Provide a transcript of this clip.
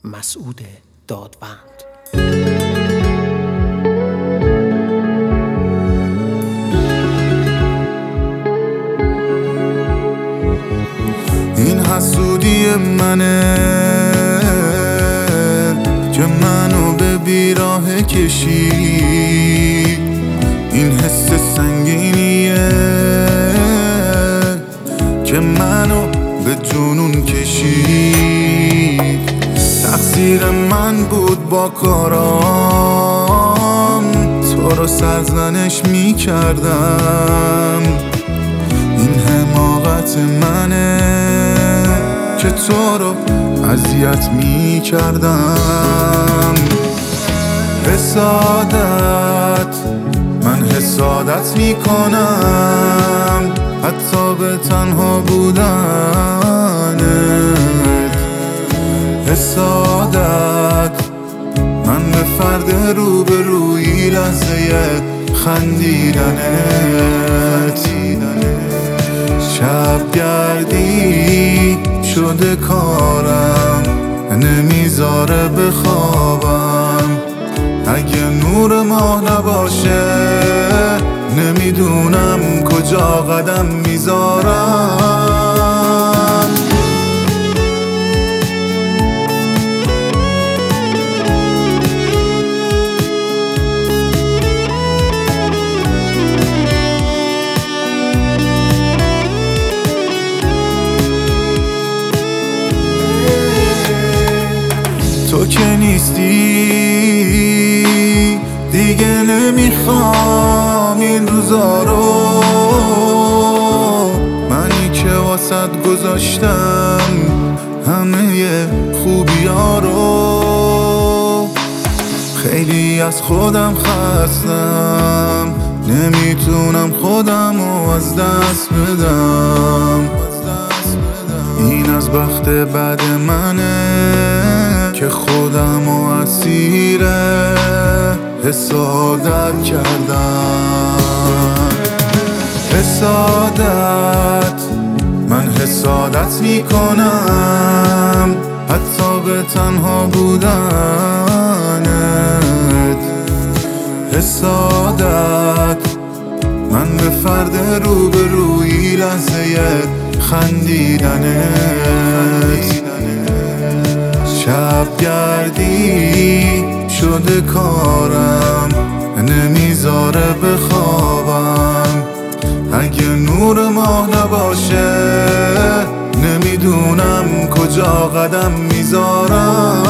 مسعود دادوند. این حسودی منه که منو به بیراه کشید، این حس سنگینیه که منو به جنون کشید. تقصیر من بود با کارام، تو رو سرزنش می کردم. این حماقت منه که تو رو اذیت می کردم. حسادت، من حسادت می کنم حتی به تنها بودنت. حسادت، من به فرد روبروی لحظه خندیدنت. شبگردی شده کارم، نمیذاره بخوابم. اگه نور ماه نباشه نمیدونم کجا قدم میذارم. تو که نیستی دیگه نمیخوام این روزا رو، منی که واسط گذاشتم همه خوبیا رو. خیلی از خودم خستم، نمیتونم خودم رو از دست بدم. این از بخت بد منه که خودم رو اسیر حسادت کردم. حسادت، من حسادت میکنم حتی به تنها بودنت. حسادت، من به فرد روبروی لحظه خندیدنت. شبگردی شده کارم، نمیذاره بخوابم. اگه نور ماه نباشه نمیدونم کجا قدم میذارم.